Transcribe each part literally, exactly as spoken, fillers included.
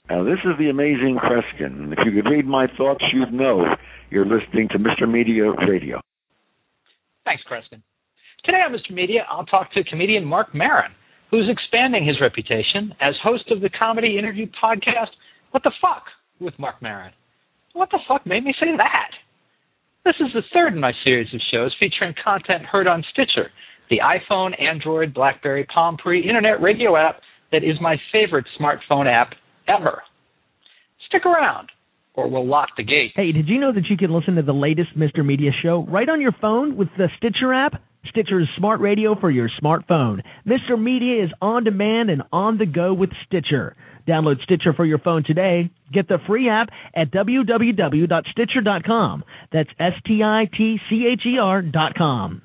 Now, this is the amazing Kreskin. If you could read my thoughts, you'd know you're listening to Mister Media Radio. Thanks, Kreskin. Today on Mister Media, I'll talk to comedian Marc Maron, who's expanding his reputation as host of the comedy interview podcast, What the Fuck with Marc Maron. What the fuck made me say that? This is the third in my series of shows featuring content heard on Stitcher, the iPhone, Android, BlackBerry, Palm Pre internet radio app that is my favorite smartphone app ever. Stick around, or we'll lock the gate. Hey, did you know that you can listen to the latest Mister Media show right on your phone with the Stitcher app? Stitcher's smart radio for your smartphone. Mister Media is on demand and on the go with Stitcher. Download Stitcher for your phone today. Get the free app at w w w dot stitcher dot com. That's S T I T C H E R dot com.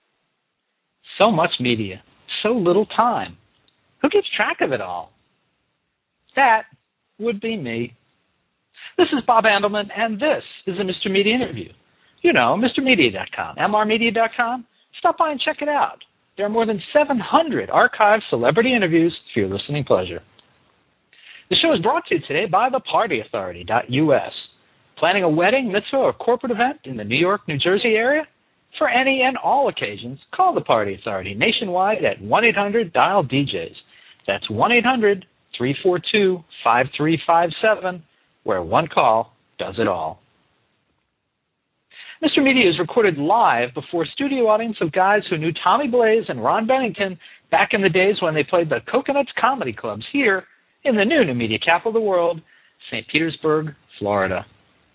So much media, so little time. Who keeps track of it all? That would be me. This is Bob Andelman, and this is a Mister Media interview. You know, Mr Media dot com, M R Media dot com. Stop by and check it out. There are more than seven hundred archived celebrity interviews for your listening pleasure. The show is brought to you today by the party authority dot U S. Planning a wedding, mitzvah, or corporate event in the New York, New Jersey area? For any and all occasions, call the Party Authority nationwide at one eight hundred dial D Js. That's one eight hundred three four two five three five seven, where one call does it all. Mister Media is recorded live before a studio audience of guys who knew Tommy Blaze and Ron Bennington back in the days when they played the Coconuts Comedy Clubs here in the new new media capital of the world, Saint Petersburg, Florida.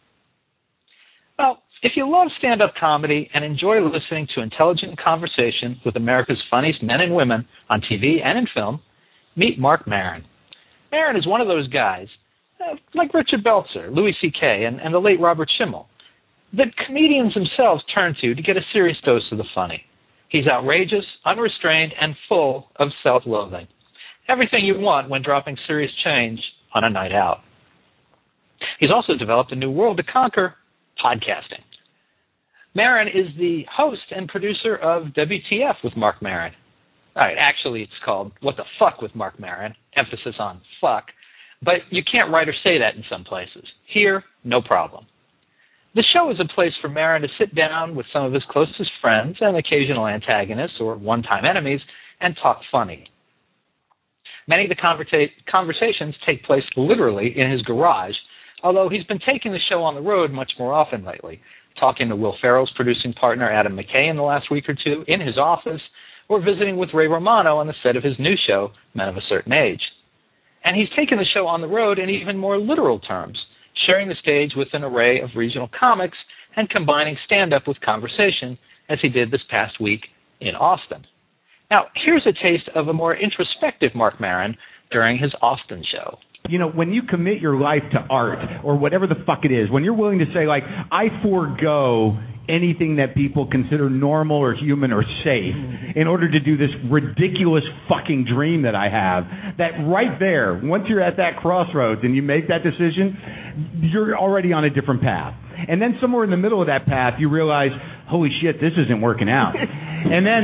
Well, if you love stand-up comedy and enjoy listening to intelligent conversation with America's funniest men and women on T V and in film, meet Marc Maron. Maron is one of those guys, uh, like Richard Belzer, Louis C K, and, and the late Robert Schimmel, that comedians themselves turn to to get a serious dose of the funny. He's outrageous, unrestrained, and full of self-loathing. Everything you want when dropping serious change on a night out. He's also developed a new world to conquer, podcasting. Maron is the host and producer of W T F with Marc Maron. All right, actually it's called What the Fuck with Marc Maron, emphasis on fuck, but you can't write or say that in some places. Here, no problem. The show is a place for Maron to sit down with some of his closest friends and occasional antagonists or one-time enemies and talk funny. Many of the conversa- conversations take place literally in his garage, although he's been taking the show on the road much more often lately, talking to Will Ferrell's producing partner Adam McKay in the last week or two in his office, or visiting with Ray Romano on the set of his new show, Men of a Certain Age. And he's taken the show on the road in even more literal terms, sharing the stage with an array of regional comics and combining stand-up with conversation, as he did this past week in Austin. Now, here's a taste of a more introspective Marc Maron during his Austin show. You know, when you commit your life to art or whatever the fuck it is, when you're willing to say, like, I forego anything that people consider normal or human or safe in order to do this ridiculous fucking dream that I have, that right there, once you're at that crossroads and you make that decision, you're already on a different path. And then somewhere in the middle of that path, you realize, holy shit, this isn't working out. And then...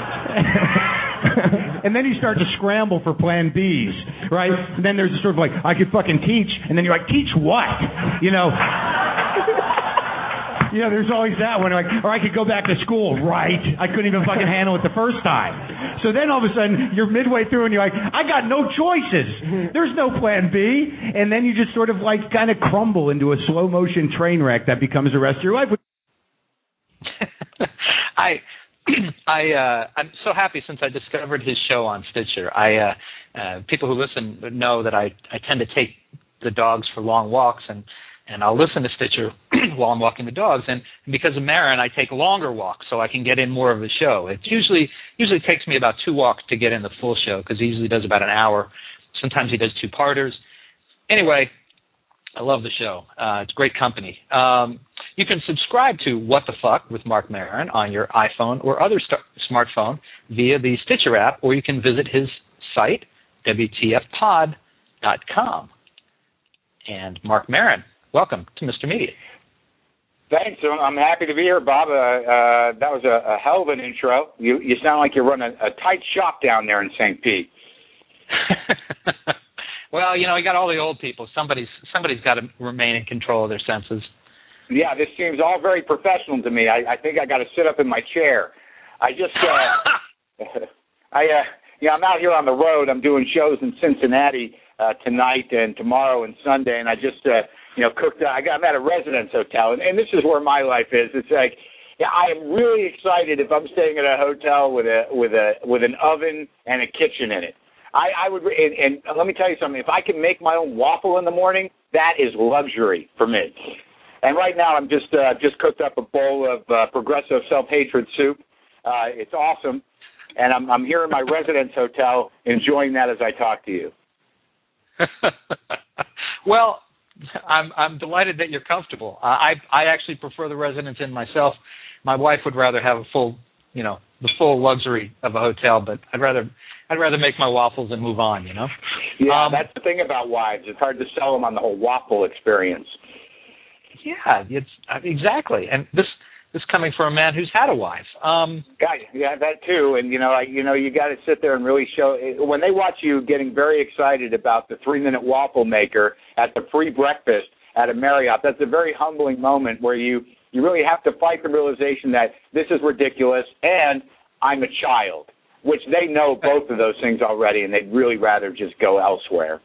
and then you start to scramble for plan Bs, right? And then there's sort of like, I could fucking teach, and then you're like, teach what? You know? You know, there's always that one, like, or I could go back to school, right? I couldn't even fucking handle it the first time. So then all of a sudden, you're midway through and you're like, I got no choices. There's no plan B. And then you just sort of like kind of crumble into a slow motion train wreck that becomes the rest of your life. I... I, uh, I'm so happy since I discovered his show on Stitcher. I, uh, uh, people who listen know that I, I tend to take the dogs for long walks, and, and I'll listen to Stitcher while I'm walking the dogs. And because of Maron, I take longer walks so I can get in more of the show. It usually usually takes me about two walks to get in the full show because he usually does about an hour. Sometimes he does two-parters. Anyway, I love the show. Uh, it's great company. Um, You can subscribe to What the Fuck with Marc Maron on your iPhone or other st- smartphone via the Stitcher app, or you can visit his site, W T F pod dot com. And Marc Maron, welcome to Mister Media. Thanks. I'm happy to be here, Bob. Uh, uh, that was a, a hell of an intro. You, you sound like you're running a, a tight shop down there in Saint Pete. Well, you know, you got all the old people. Somebody's somebody's got to remain in control of their senses. Yeah, this seems all very professional to me. I, I think I got to sit up in my chair. I just, uh, I, uh, yeah, I'm out here on the road. I'm doing shows in Cincinnati uh, tonight and tomorrow and Sunday, and I just, uh, you know, cooked. Uh, I got, I'm at a residence hotel, and, and this is where my life is. It's like, yeah, I am really excited if I'm staying at a hotel with a with a with an oven and a kitchen in it. I, I would, and, and let me tell you something. If I can make my own waffle in the morning, that is luxury for me. And right now, I'm just uh, just cooked up a bowl of uh, Progresso self-hatred soup. Uh, it's awesome, and I'm I'm here in my residence hotel enjoying that as I talk to you. Well, I'm I'm delighted that you're comfortable. Uh, I I actually prefer the residence inn myself. My wife would rather have a full, you know, the full luxury of a hotel, but I'd rather I'd rather make my waffles and move on. You know. Yeah, um, that's the thing about wives. It's hard to sell them on the whole waffle experience. Yeah, it's exactly, and this this coming from a man who's had a wife. Um, yeah, yeah, that too. And you know, I, you know, you got to sit there and really show when they watch you getting very excited about the three-minute waffle maker at the free breakfast at a Marriott. That's a very humbling moment where you you really have to fight the realization that this is ridiculous and I'm a child, which they know both of those things already, and they'd really rather just go elsewhere.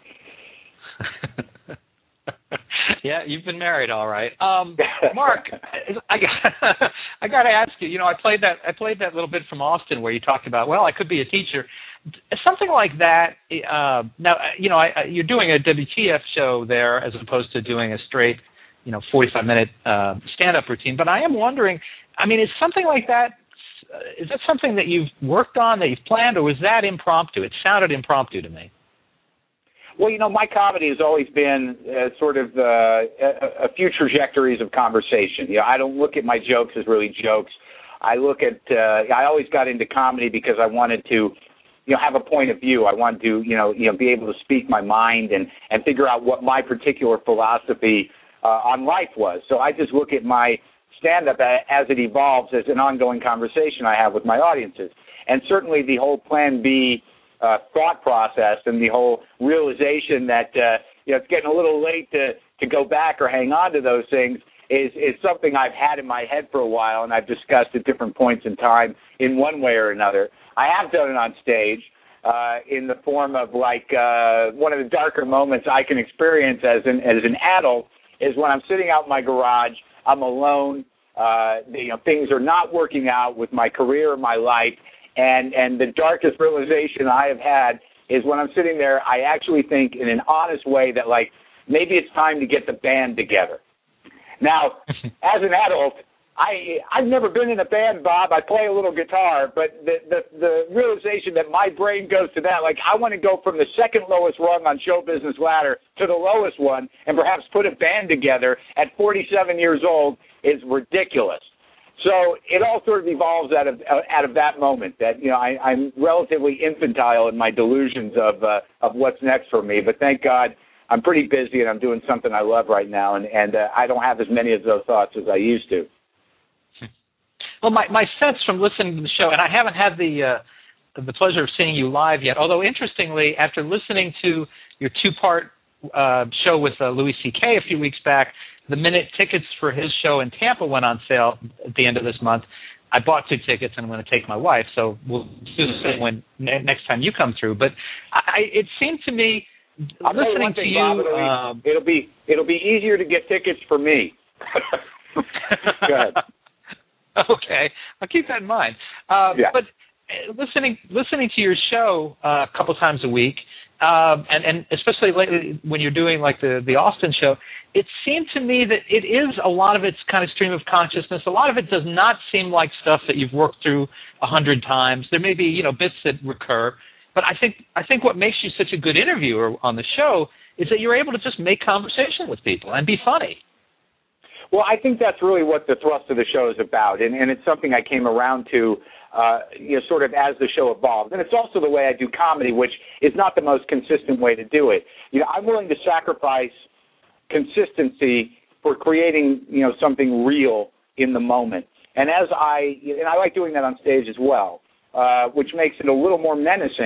Yeah, you've been married, all right. Um, Mark, I got, I got to ask you. You know, I played that. I played that little bit from Austin where you talked about, well, I could be a teacher, something like that. Uh, now, you know, I, you're doing a W T F show there as opposed to doing a straight, you know, forty-five minute uh, stand-up routine. But I am wondering, I mean, is something like that? Is that something that you've worked on, that you've planned, or was that impromptu? It sounded impromptu to me. Well, you know, my comedy has always been uh, sort of uh, a, a few trajectories of conversation. You know, I don't look at my jokes as really jokes. I look at, uh, I always got into comedy because I wanted to, you know, have a point of view. I wanted to, you know, you know, be able to speak my mind and, and figure out what my particular philosophy uh, on life was. So I just look at my stand-up as it evolves as an ongoing conversation I have with my audiences. And certainly the whole Plan B Uh, thought process and the whole realization that uh, you know it's getting a little late to, to go back or hang on to those things is, is something I've had in my head for a while, and I've discussed at different points in time in one way or another. I have done it on stage uh, in the form of like uh, one of the darker moments I can experience as an as an adult is when I'm sitting out in my garage, I'm alone, uh, you know, things are not working out with my career or my life. And and the darkest realization I have had is when I'm sitting there, I actually think in an honest way that, like, maybe it's time to get the band together. Now, as an adult, I, I've never been in a band, Bob. I play a little guitar, but the, the, the realization that my brain goes to that, like, I want to go from the second lowest rung on show business ladder to the lowest one and perhaps put a band together at forty-seven years old is ridiculous. So it all sort of evolves out of out of that moment that, you know, I, I'm relatively infantile in my delusions of uh, of what's next for me. But thank God I'm pretty busy and I'm doing something I love right now, and, and uh, I don't have as many of those thoughts as I used to. Well, my, my sense from listening to the show, and I haven't had the uh, the pleasure of seeing you live yet, although interestingly, after listening to your two-part uh, show with uh, Louis C K a few weeks back, the minute tickets for his show in Tampa went on sale at the end of this month, I bought two tickets and I'm going to take my wife. So we'll do the same when next time you come through. But I, it seemed to me, I'll listening thing, to you, Bob, it'll, uh, be, it'll be it'll be easier to get tickets for me. Go ahead. Okay, I'll keep that in mind. Uh, yeah. But listening listening to your show uh, a couple times a week, um, and, and especially lately when you're doing like the, the Austin show, it seemed to me that it is a lot of it's kind of stream of consciousness. A lot of it does not seem like stuff that you've worked through a hundred times. There may be, you know, bits that recur, but I think I think what makes you such a good interviewer on the show is that you're able to just make conversation with people and be funny. Well, I think that's really what the thrust of the show is about, and, and it's something I came around to, uh, you know, sort of as the show evolved. And it's also the way I do comedy, which is not the most consistent way to do it. You know, I'm willing to sacrifice consistency for creating, you know, something real in the moment. And as I, and I like doing that on stage as well, uh, which makes it a little more menacing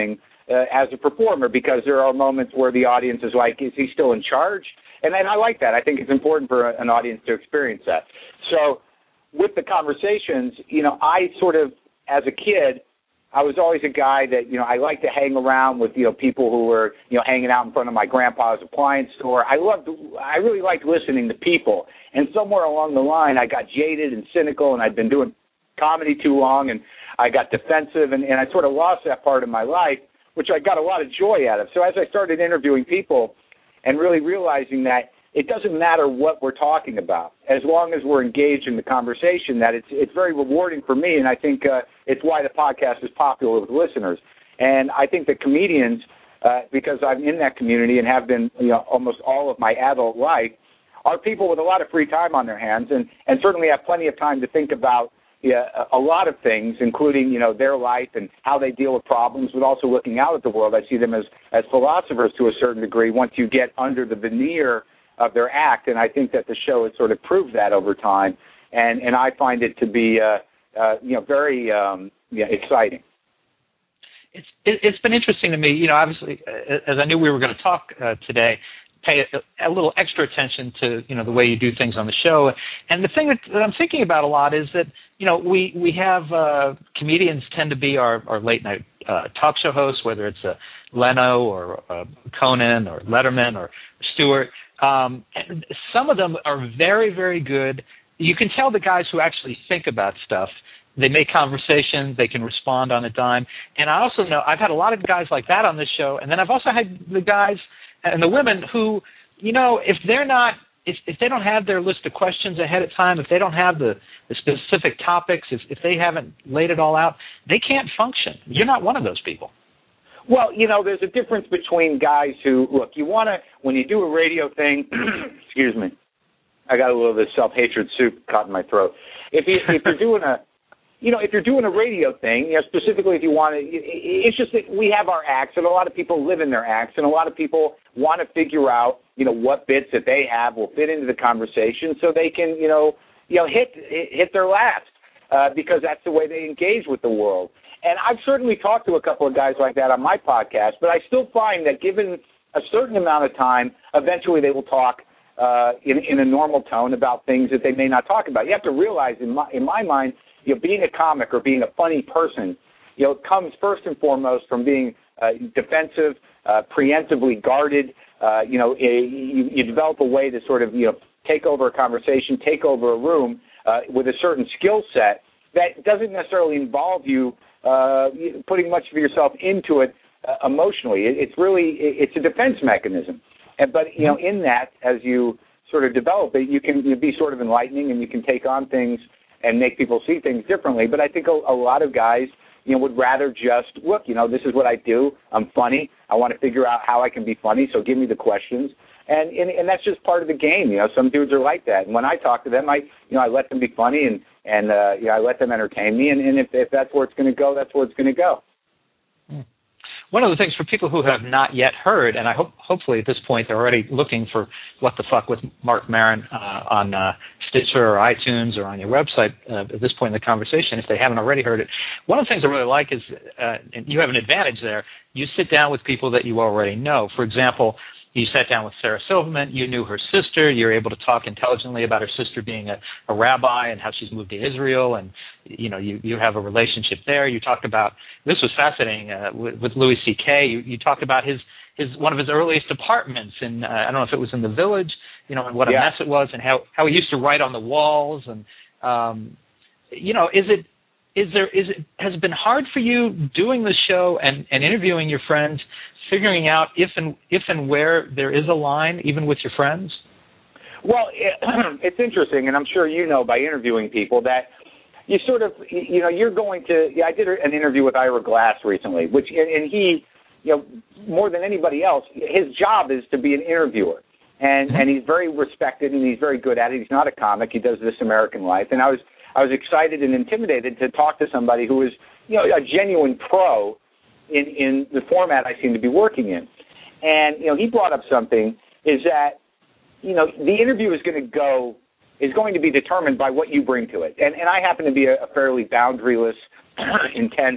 uh, as a performer, because there are moments where the audience is like, is he still in charge? And, and I like that. I think it's important for an audience to experience that. So with the conversations, you know, I sort of, as a kid, I was always a guy that, you know, I liked to hang around with, you know, people who were, you know, hanging out in front of my grandpa's appliance store. I loved, I really liked listening to people. And somewhere along the line, I got jaded and cynical, and I'd been doing comedy too long, and I got defensive, and, and I sort of lost that part of my life, which I got a lot of joy out of. So as I started interviewing people and really realizing that it doesn't matter what we're talking about, as long as we're engaged in the conversation, that it's it's very rewarding for me, and I think uh, it's why the podcast is popular with listeners. And I think that comedians, uh, because I'm in that community and have been, you know, almost all of my adult life, are people with a lot of free time on their hands, and, and certainly have plenty of time to think about yeah, a lot of things, including, you know, their life and how they deal with problems, but also looking out at the world. I see them as, as philosophers to a certain degree once you get under the veneer of their act, and I think that the show has sort of proved that over time, and, and I find it to be, uh, uh, you know, very um, yeah, exciting. It's it, it's been interesting to me, you know, obviously, as I knew we were going to talk uh, today, pay a, a little extra attention to, you know, the way you do things on the show. And the thing that, that I'm thinking about a lot is that, you know, we, we have uh, comedians tend to be our, our late night uh, talk show hosts, whether it's uh, Leno or uh, Conan or Letterman or Stewart. Um, and some of them are very, very good. You can tell the guys who actually think about stuff. They make conversation. They can respond on a dime. And I also know I've had a lot of guys like that on this show. And then I've also had the guys and the women who, you know, if they're not, if, if they don't have their list of questions ahead of time, if they don't have the, the specific topics, if, if they haven't laid it all out, they can't function. You're not one of those people. Well, you know, there's a difference between guys who, look, you want to, when you do a radio thing, excuse me, I got a little bit of self-hatred soup caught in my throat. If, you, if you're doing a, you know, if you're doing a radio thing, you know, specifically if you want to, it's just that we have our acts, and a lot of people live in their acts, and a lot of people want to figure out, you know, what bits that they have will fit into the conversation so they can, you know, you know, hit hit their last, uh, because that's the way they engage with the world. And I've certainly talked to a couple of guys like that on my podcast, but I still find that given a certain amount of time, eventually they will talk uh, in, in a normal tone about things that they may not talk about. You have to realize, in my, in my mind, you know, being a comic or being a funny person, you know, comes first and foremost from being uh, defensive, uh, preemptively guarded. Uh, you know, you, you develop a way to sort of, you know, take over a conversation, take over a room uh, with a certain skill set that doesn't necessarily involve you uh, putting much of yourself into it uh, emotionally. It, it's really, it, it's a defense mechanism. And, but, you know, in that, as you sort of develop it, you can you be sort of enlightening, and you can take on things and make people see things differently. But I think a, a lot of guys, you know, would rather just, look, you know, this is what I do. I'm funny. I want to figure out how I can be funny, so give me the questions. And, and and that's just part of the game. You know, some dudes are like that. And when I talk to them, I, you know, I let them be funny, and, and uh, you know, I let them entertain me. And, and if, if that's where it's going to go, that's where it's going to go. One of the things for people who have not yet heard, and I hope hopefully at this point they're already looking for What the Fuck with Marc Maron uh, on uh, Stitcher or iTunes or on your website uh, at this point in the conversation, if they haven't already heard it. One of the things I really like is, uh, and you have an advantage there, you sit down with people that you already know. For example, you sat down with Sarah Silverman, you knew her sister, you're able to talk intelligently about her sister being a, a rabbi and how she's moved to Israel, and you know, you, you have a relationship there. You talked about, this was fascinating, uh, with, with Louis C K, you, you talked about his, his one of his earliest apartments in, uh, I don't know if it was in the Village, you know, and what a yeah. mess it was, and how, how he used to write on the walls, and, um, you know, is it, is there, is it, has it been hard for you doing the show and, and interviewing your friends, figuring out if and if and where there is a line, even with your friends? Well, it, it's interesting, and I'm sure you know by interviewing people that you sort of, you know, you're going to, yeah, I did an interview with Ira Glass recently, which, and, and he, you know, more than anybody else, his job is to be an interviewer. And, and he's very respected, and he's very good at it. He's not a comic. He does This American Life. And I was I was excited and intimidated to talk to somebody who was, you know, a genuine pro in, in the format I seem to be working in. And, you know, he brought up something, is that, you know, the interview is going to go, is going to be determined by what you bring to it. And, and I happen to be a, a fairly boundaryless, intense,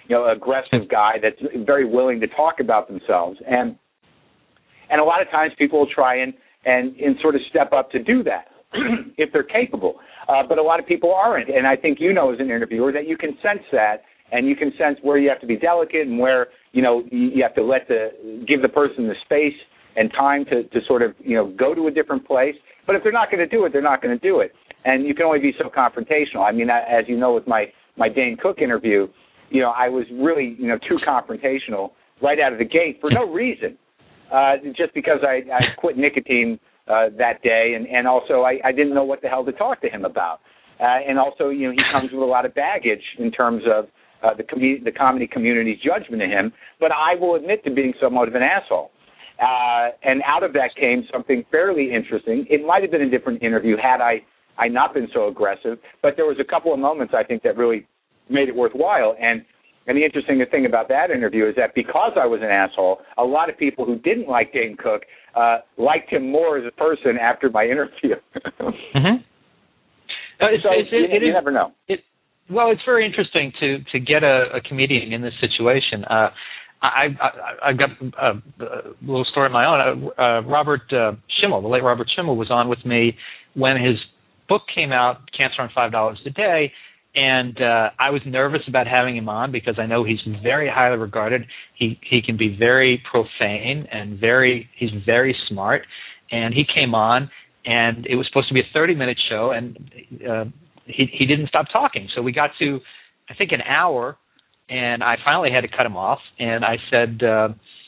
you know, aggressive guy that's very willing to talk about themselves. And and a lot of times people will try and, and, and sort of step up to do that if they're capable. Uh, but a lot of people aren't. And I think you know as an interviewer that you can sense that, and you can sense where you have to be delicate and where, you know, you have to let the give the person the space and time to, to sort of, you know, go to a different place. But if they're not going to do it, they're not going to do it. And you can only be so confrontational. I mean, as you know, with my, my Dane Cook interview, you know, I was really, you know, too confrontational right out of the gate for no reason, uh, just because I, I quit nicotine uh, that day, and, and also I, I didn't know what the hell to talk to him about. Uh, and also, you know, he comes with a lot of baggage in terms of uh, the, com- the comedy community's judgment of him, but I will admit to being somewhat of an asshole. Uh, and out of that came something fairly interesting. It might have been a different interview had I, I not been so aggressive, but there was a couple of moments I think that really made it worthwhile. And and the interesting thing about that interview is that because I was an asshole, a lot of people who didn't like Dane Cook uh, liked him more as a person after my interview. mm-hmm. uh, it's, so it's, it, you, it you is, never know. It, well, it's very interesting to, to get a, a comedian in this situation. Uh, I, I, I've got a, a little story of my own. Uh, uh, Robert uh, Schimmel, the late Robert Schimmel, was on with me when his book came out, Cancer on five dollars a Day, and uh, I was nervous about having him on because I know he's very highly regarded. He he can be very profane and very he's very smart. And he came on, and it was supposed to be a thirty-minute show, and uh, he he didn't stop talking. So we got to, I think, an hour. And I finally had to cut him off, and I said, uh,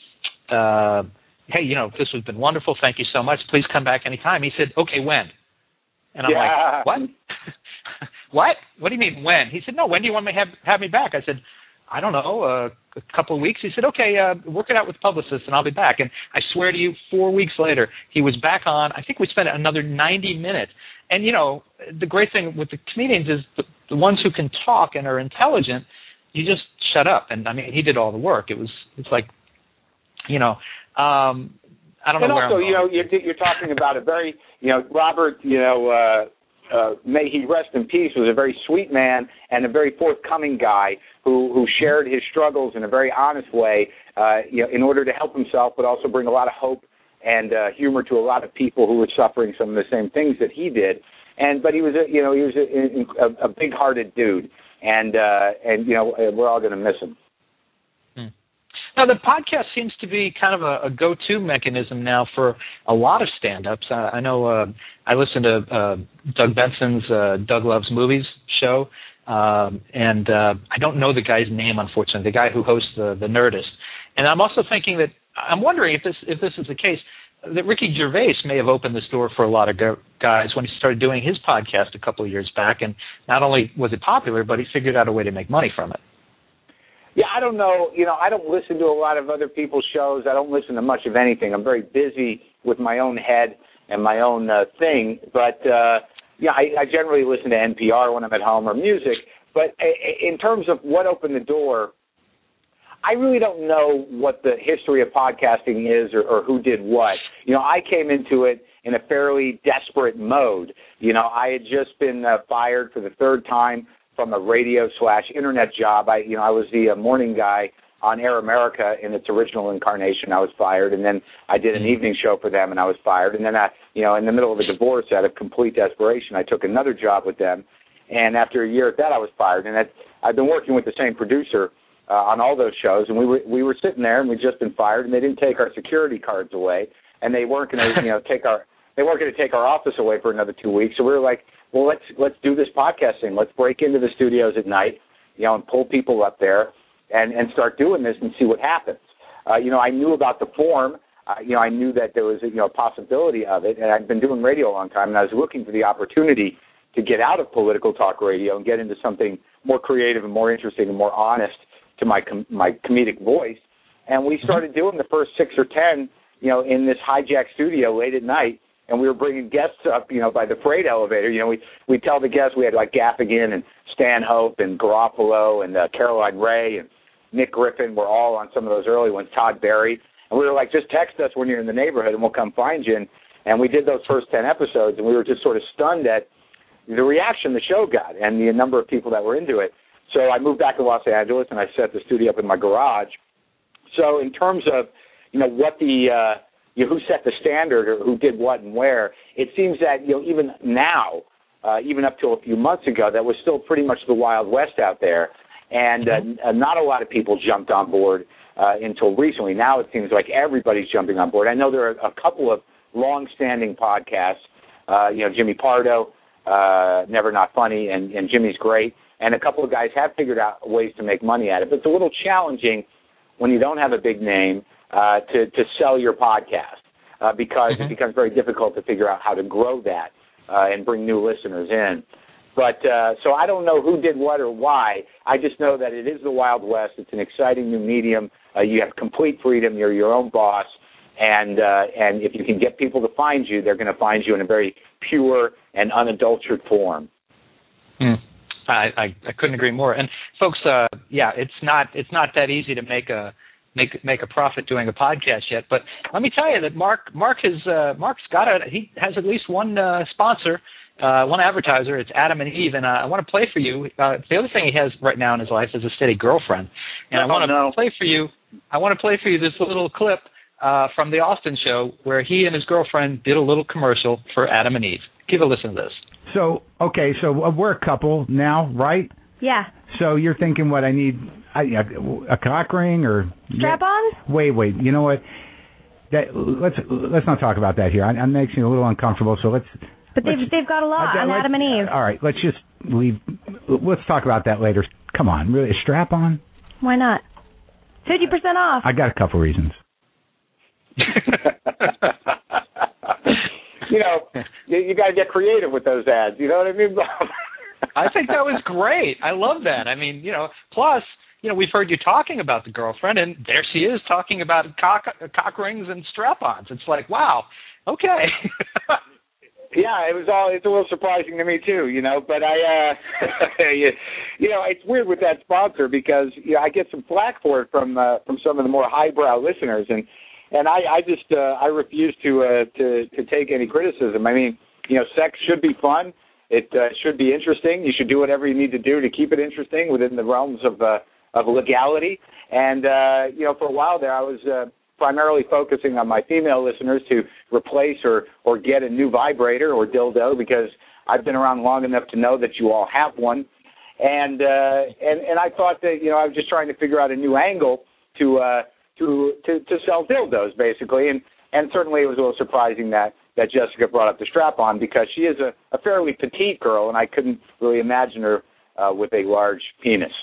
uh, hey, you know, this has been wonderful. Thank you so much. Please come back anytime. He said, okay, when? And I'm yeah. like, what? What? What do you mean, when? He said, no, when do you want me to have, have me back? I said, I don't know, uh, a couple of weeks. He said, okay, uh, work it out with the publicist, and I'll be back. And I swear to you, four weeks later, he was back on. I think we spent another ninety minutes. And, you know, the great thing with the comedians is the, the ones who can talk and are intelligent, you just shut up. And I mean, he did all the work. It was, it's like, you know, um, I don't and know where also, I'm going. you know, you're, you're talking about a very, you know, Robert, you know, uh, uh, may he rest in peace, was a very sweet man and a very forthcoming guy who, who shared his struggles in a very honest way, uh, you know, in order to help himself, but also bring a lot of hope and uh, humor to a lot of people who were suffering some of the same things that he did. And but he was, a, you know, he was a, a, a big-hearted dude. And, uh, and you know, we're all going to miss him. Hmm. Now, the podcast seems to be kind of a, a go-to mechanism now for a lot of stand-ups. Uh, I know uh, I listen to uh, Doug Benson's uh, Doug Loves Movies show, um, and uh, I don't know the guy's name, unfortunately, the guy who hosts the, the Nerdist. And I'm also thinking that, I'm wondering if this if this is the case, that Ricky Gervais may have opened this door for a lot of guys when he started doing his podcast a couple of years back, and not only was it popular, but he figured out a way to make money from it. Yeah, I don't know. You know, I don't listen to a lot of other people's shows. I don't listen to much of anything. I'm very busy with my own head and my own uh, thing. But, uh, yeah, I, I generally listen to N P R when I'm at home or music. But in terms of what opened the door, I really don't know what the history of podcasting is or, or who did what. You know, I came into it in a fairly desperate mode. You know, I had just been uh, fired for the third time from a radio slash internet job. I, you know, I was the uh, morning guy on Air America in its original incarnation. I was fired, and then I did an evening show for them, and I was fired. And then, I, you know, in the middle of a divorce, out of complete desperation, I took another job with them. And after a year at that, I was fired. And that, I've been working with the same producer Uh, on all those shows, and we were we were sitting there, and we'd just been fired, and they didn't take our security cards away, and they weren't going to, you know, take our they weren't going to take our office away for another two weeks. So we were like, well, let's let's do this podcasting. Let's break into the studios at night, you know, and pull people up there, and and start doing this and see what happens. Uh, you know, I knew about the form. Uh, you know, I knew that there was a, you know a possibility of it, and I'd been doing radio a long time, and I was looking for the opportunity to get out of political talk radio and get into something more creative and more interesting and more honest to my com- my comedic voice. And we started doing the first six or ten, you know, in this hijack studio late at night, and we were bringing guests up, you know, by the freight elevator. You know, we we tell the guests, we had like Gaffigan and Stanhope and Garofalo and uh, Caroline Ray and Nick Griffin were all on some of those early ones, Todd Berry. And we were like, just text us when you're in the neighborhood and we'll come find you. And, and we did those first ten episodes, and we were just sort of stunned at the reaction the show got and the number of people that were into it. So I moved back to Los Angeles, and I set the studio up in my garage. So in terms of, you know, what the, uh, you know, who set the standard or who did what and where, it seems that, you know, even now, uh, even up till a few months ago, that was still pretty much the Wild West out there. And uh, not a lot of people jumped on board uh, until recently. Now it seems like everybody's jumping on board. I know there are a couple of long-standing podcasts, uh, you know, Jimmy Pardo, uh, Never Not Funny, and, and Jimmy's great. And a couple of guys have figured out ways to make money at it. But it's a little challenging when you don't have a big name uh, to, to sell your podcast uh, because mm-hmm. it becomes very difficult to figure out how to grow that uh, and bring new listeners in. But uh, so I don't know who did what or why. I just know that it is the Wild West. It's an exciting new medium. Uh, you have complete freedom. You're your own boss. And uh, and if you can get people to find you, they're going to find you in a very pure and unadulterated form. Mm. I, I, I couldn't agree more. And folks, uh, yeah, it's not it's not that easy to make a make make a profit doing a podcast yet. But let me tell you that Mark Mark has uh, Mark's got a he has at least one uh, sponsor. Uh, one advertiser, it's Adam and Eve, and uh, I want to play for you. Uh, the other thing he has right now in his life is a steady girlfriend, and oh, I want to no. play for you. I want to play for you this little clip uh, from the Austin show where he and his girlfriend did a little commercial for Adam and Eve. Give a listen to this. So okay, so we're a couple now, right? Yeah. So you're thinking what I need? I, a, a cock ring or strap on? Wait, wait. You know what? That let's let's not talk about that here. It makes me a little uncomfortable. So let's. But they've, they've got a lot uh, on Adam and Eve. All right, let's just leave. Let's talk about that later. Come on, really, a strap on? Why not? fifty percent off. I got a couple reasons. You know, you, you got to get creative with those ads. You know what I mean, Bob? I think that was great. I love that. I mean, you know, plus, you know, we've heard you talking about the girlfriend, and there she is talking about cock, cock rings and strap-ons. It's like, wow, okay. Yeah, it was all. It's a little surprising to me too, you know. But I, uh, you, you know, it's weird with that sponsor because you know, I get some flack for it from uh, from some of the more highbrow listeners, and and I, I just uh, I refuse to uh, to to take any criticism. I mean, you know, sex should be fun. It uh, should be interesting. You should do whatever you need to do to keep it interesting within the realms of uh, of legality. And uh, you know, for a while there, I was. Uh, primarily focusing on my female listeners to replace or, or get a new vibrator or dildo because I've been around long enough to know that you all have one. And uh, and, and I thought that, you know, I was just trying to figure out a new angle to uh, to, to to sell dildos, basically. And, and certainly it was a little surprising that, that Jessica brought up the strap-on because she is a, a fairly petite girl, and I couldn't really imagine her uh, with a large penis.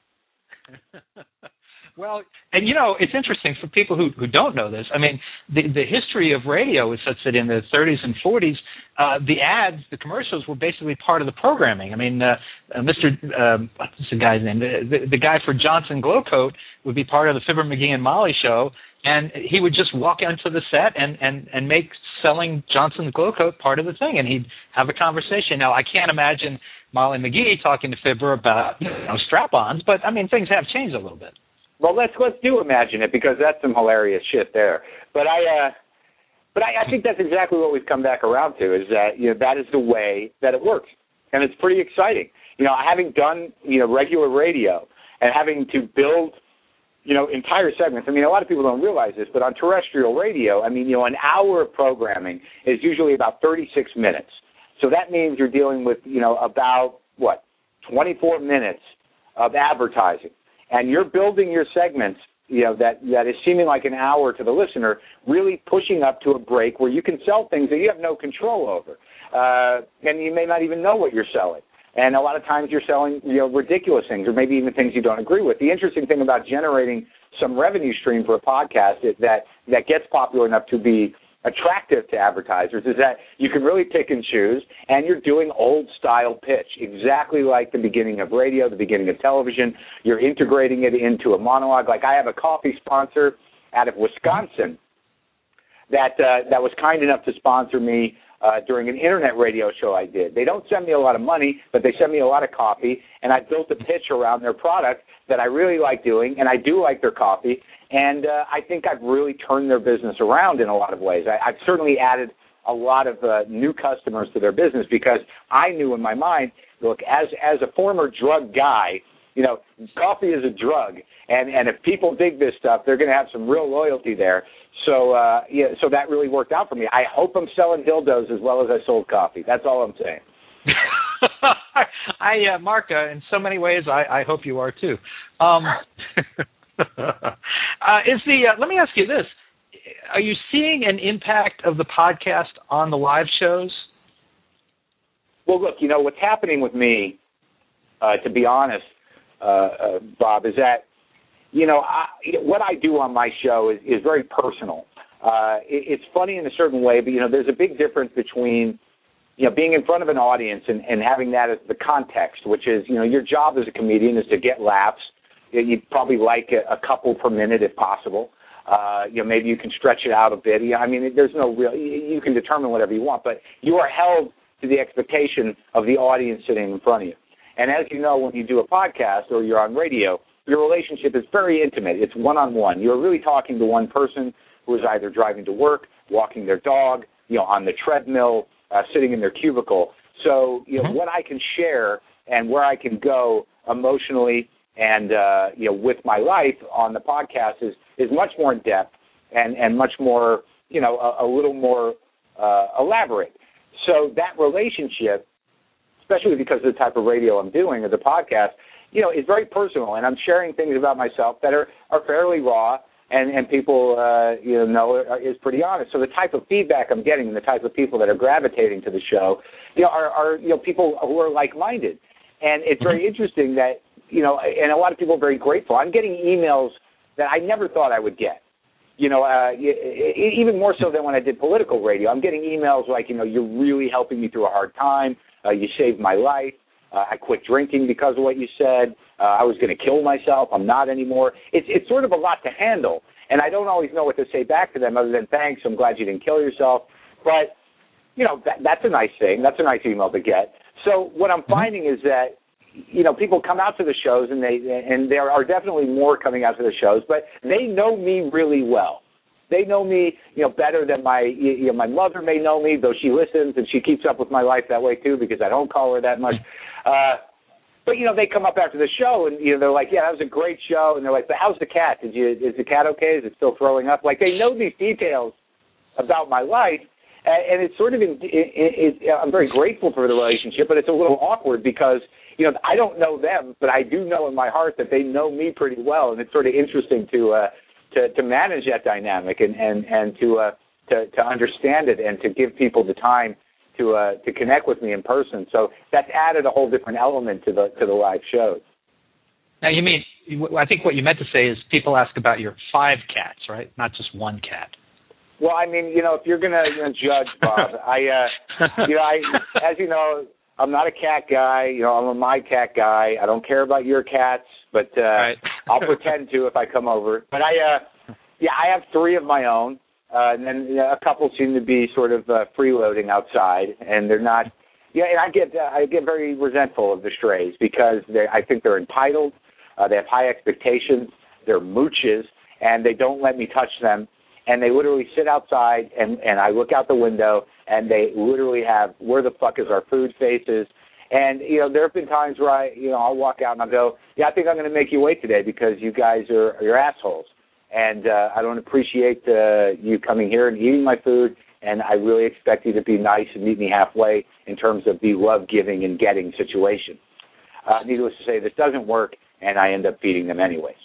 Well, and you know, it's interesting for people who, who don't know this. I mean, the the history of radio is such that in the thirties and forties, uh, the ads, the commercials were basically part of the programming. I mean, uh, uh, Mister Um, what's the guy's name? The, the, the guy for Johnson Glow Coat would be part of the Fibber McGee and Molly show, and he would just walk onto the set and, and, and make selling Johnson Glow Coat part of the thing, and he'd have a conversation. Now, I can't imagine Molly McGee talking to Fibber about, you know, strap-ons, but, I mean, things have changed a little bit. Well, let's let's do imagine it because that's some hilarious shit there. But I, uh, but I, I think that's exactly what we've come back around to is that you know that is the way that it works, and it's pretty exciting. You know, having done you know regular radio and having to build you know entire segments. I mean, a lot of people don't realize this, but on terrestrial radio, I mean, you know, an hour of programming is usually about thirty-six minutes. So that means you're dealing with you know about what twenty-four minutes of advertising. And you're building your segments, you know, that, that is seeming like an hour to the listener, really pushing up to a break where you can sell things that you have no control over. Uh, and you may not even know what you're selling. And a lot of times you're selling, you know, ridiculous things or maybe even things you don't agree with. The interesting thing about generating some revenue stream for a podcast is that, that gets popular enough to be attractive to advertisers is that you can really pick and choose, and you're doing old-style pitch, exactly like the beginning of radio, the beginning of television. You're integrating it into a monologue. Like I have a coffee sponsor out of Wisconsin that uh, that was kind enough to sponsor me uh, during an internet radio show I did. They don't send me a lot of money, but they send me a lot of coffee, and I built a pitch around their product that I really like doing, and I do like their coffee. And uh, I think I've really turned their business around in a lot of ways. I, I've certainly added a lot of uh, new customers to their business because I knew in my mind, look, as as a former drug guy You know, coffee is a drug, and, and if people dig this stuff, they're going to have some real loyalty there. So, uh, yeah, so that really worked out for me. I hope I'm selling dildos as well as I sold coffee. That's all I'm saying. I, uh, Mark, uh, in so many ways, I, I hope you are too. Um, uh, is the uh, let me ask you this: are you seeing an impact of the podcast on the live shows? Well, look, you know what's happening with me. Uh, to be honest, uh, uh, Bob, is that you know I, what I do on my show is, is very personal. Uh, it, it's funny in a certain way, but you know there's a big difference between you know, being in front of an audience and, and having that as the context, which is, you know, your job as a comedian is to get laughs. You'd probably like a, a couple per minute if possible. Uh, you know, maybe you can stretch it out a bit. You know, I mean, there's no real, you can determine whatever you want, but you are held to the expectation of the audience sitting in front of you. And as you know, when you do a podcast or you're on radio, your relationship is very intimate. It's one-on-one. You're really talking to one person who is either driving to work, walking their dog, you know, on the treadmill, Uh, sitting in their cubicle. So, you know, mm-hmm. what I can share and where I can go emotionally and, uh, you know, with my life on the podcast is, is much more in depth and, and much more, you know, a, a little more uh, elaborate. So that relationship, especially because of the type of radio I'm doing or the podcast, you know, is very personal. And I'm sharing things about myself that are, are fairly raw. And, and people, uh, you know, know is pretty honest. So the type of feedback I'm getting and the type of people that are gravitating to the show, you know, are, are you know, people who are like-minded. And it's very mm-hmm. interesting that, you know, and a lot of people are very grateful. I'm getting emails that I never thought I would get. You know, uh, even more so than when I did political radio. I'm getting emails like, you know, you're really helping me through a hard time. Uh, you saved my life. Uh, I quit drinking because of what you said. Uh, I was going to kill myself. I'm not anymore. It's it's sort of a lot to handle, and I don't always know what to say back to them other than thanks. I'm glad you didn't kill yourself. But, you know, that, that's a nice thing. That's a nice email to get. So what I'm finding is that, you know, people come out to the shows, and they and there are definitely more coming out to the shows, but they know me really well. They know me, you know, better than my, you know, my mother may know me, though she listens and she keeps up with my life that way too because I don't call her that much. Uh, but, you know, they come up after the show and, you know, they're like, yeah, that was a great show. And they're like, but how's the cat? Did you, is the cat okay? Is it still throwing up? Like, they know these details about my life. And it's sort of, in, it, it, I'm very grateful for the relationship, but it's a little awkward because, you know, I don't know them, but I do know in my heart that they know me pretty well. And it's sort of interesting to, uh, to, to manage that dynamic and, and, and to, uh, to, to understand it and to give people the time to uh, to connect with me in person. So that's added a whole different element to the to the live shows. Now, you mean, I think what you meant to say is people ask about your five cats, right? Not just one cat. Well, I mean, you know, if you're going to you know, judge, Bob, I, uh, you know, I, as you know, I'm not a cat guy. You know, I'm a my cat guy. I don't care about your cats, but uh, right. I'll pretend to if I come over. But I, uh, yeah, I have three of my own. Uh, and then you know, a couple seem to be sort of uh, freeloading outside, and they're not. Yeah, and I get uh, I get very resentful of the strays because they I think they're entitled. Uh, they have high expectations. They're mooches, and they don't let me touch them. And they literally sit outside, and, and I look out the window, and they literally have where the fuck is our food faces. And you know, there have been times where I you know I'll walk out and I'll go, yeah, I think I'm going to make you wait today because you guys are you're assholes. And uh, I don't appreciate uh, you coming here and eating my food, and I really expect you to be nice and meet me halfway in terms of the love-giving and getting situation. Uh, needless to say, this doesn't work, and I end up feeding them anyways.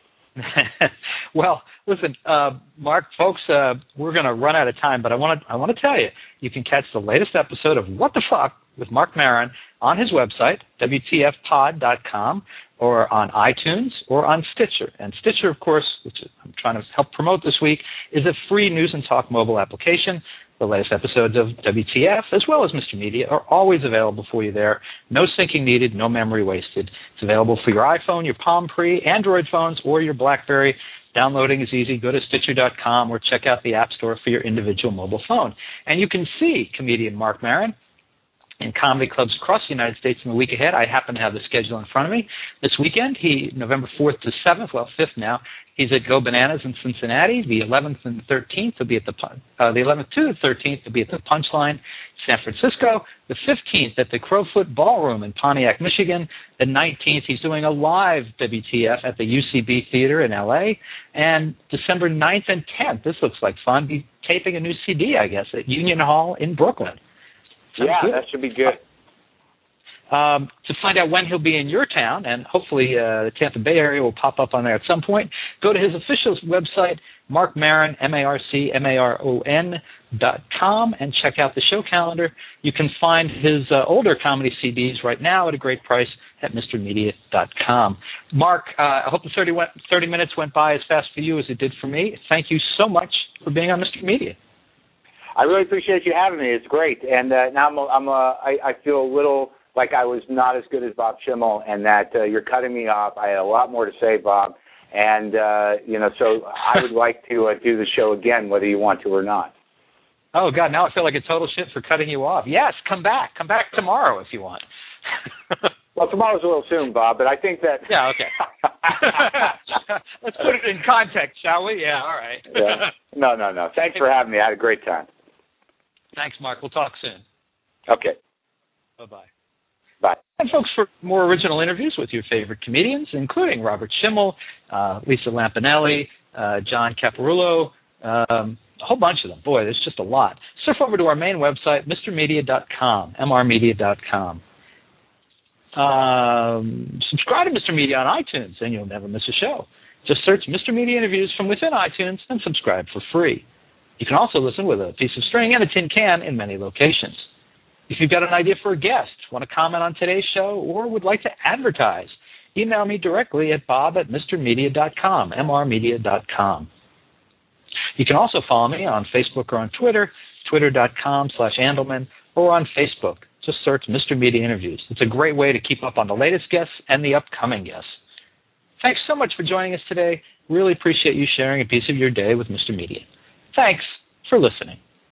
Well, listen, uh, Mark, folks, uh, we're going to run out of time, but I want to I want to tell you, you can catch the latest episode of What the Fuck with Mark Maron on his website, W T F pod dot com, or on iTunes, or on Stitcher. And Stitcher, of course, which I'm trying to help promote this week, is a free News and Talk mobile application. The latest episodes of W T F, as well as Mister Media, are always available for you there. No syncing needed, no memory wasted. It's available for your iPhone, your Palm Pre, Android phones, or your BlackBerry. Downloading is easy. Go to Stitcher dot com or check out the App Store for your individual mobile phone. And you can see comedian Mark Maron in comedy clubs across the United States in the week ahead. I happen to have the schedule in front of me. This weekend, he November fourth to seventh, well, fifth now, he's at Go Bananas in Cincinnati. The eleventh and thirteenth will be at the uh, the eleventh to the thirteenth will be at the Punchline, San Francisco, the fifteenth at the Crowfoot Ballroom in Pontiac, Michigan, the nineteenth he's doing a live W T F at the U C B Theater in L A, and December ninth and tenth, this looks like fun, he's taping a new C D, I guess, at Union Hall in Brooklyn. Sounds yeah, good. That should be good. Um, to find out when he'll be in your town, and hopefully uh, the Tampa Bay area will pop up on there at some point, go to his official website, Marc Maron, M A R C M A R O N dot com, and check out the show calendar. You can find his uh, older comedy C Ds right now at a great price at Mr Media dot com. Mark, uh, I hope the thirty, went, thirty minutes went by as fast for you as it did for me. Thank you so much for being on Mister Media. I really appreciate you having me. It's great. And uh, now I'm, a, I'm a, I, I feel a little like I was not as good as Bob Schimmel, and that uh, you're cutting me off. I had a lot more to say, Bob. And, uh, you know, so I would like to uh, do the show again, whether you want to or not. Oh, God, now I feel like a total shit for cutting you off. Yes, come back. Come back tomorrow if you want. Well, tomorrow's a little soon, Bob, but I think that... Yeah, okay. Let's put it in context, shall we? Yeah, all right. Yeah. No, no, no. Thanks for having me. I had a great time. Thanks, Mark. We'll talk soon. Okay. Bye-bye. Bye. And, folks, for more original interviews with your favorite comedians, including Robert Schimmel, uh, Lisa Lampanelli, uh, John Caparulo, um, a whole bunch of them. Boy, there's just a lot. Surf over to our main website, Mr Media dot com, M R Media dot com. Um, subscribe to Mister Media on iTunes, and you'll never miss a show. Just search Mister Media Interviews from within iTunes and subscribe for free. You can also listen with a piece of string and a tin can in many locations. If you've got an idea for a guest, want to comment on today's show, or would like to advertise, email me directly at bob at Mr Media dot com, M R Media dot com. You can also follow me on Facebook or on Twitter, twitter dot com slash Andelman, or on Facebook. Just search Mister Media Interviews. It's a great way to keep up on the latest guests and the upcoming guests. Thanks so much for joining us today. Really appreciate you sharing a piece of your day with Mister Media. Thanks for listening.